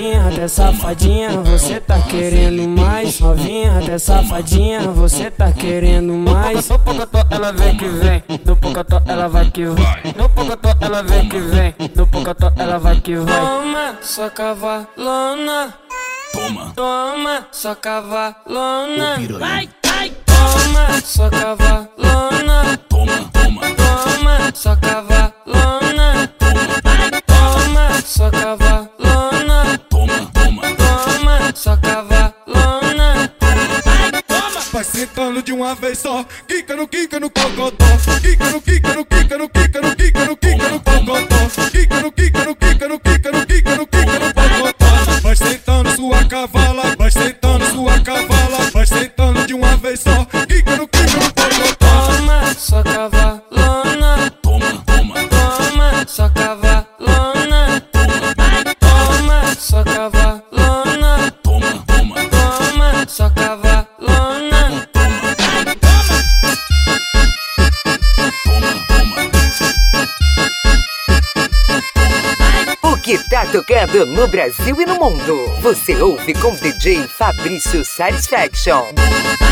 Novinha até safadinha, você tá querendo mais. Novinha até safadinha, você tá querendo mais. No pocotó ela vem que vem, no pocotó ela vai que vai. No pocotó ela vem que vem, no pocotó ela vai que vai. Toma, sua cavalona. Toma, Toma, sua cavalona. vai, Toma, sua cavalona. toma, toma, Toma, sua cavalona. Toma, sua cavalona. toma, toma. Toma, sua cavalona. Vai sentando de uma vez só, quica no cocotó. Quica no, quica no, quica no, quica no, quica no, quica no cocotó. Quica no, quica no, quica no, quica no, quica no, quica no cocotó. Vai sentando sua cavala, vai sentando sua cavala. Vai sentando de uma vez só, quica no cocotó. Toma, sua cavalona. Toma, toma, Toma, sua cavalona. Toma, sua cavalona. toma, toma. Toma, sua cavalona. O que tá tocando no Brasil e no mundo, você ouve com DJ Fabrício Satisfaction.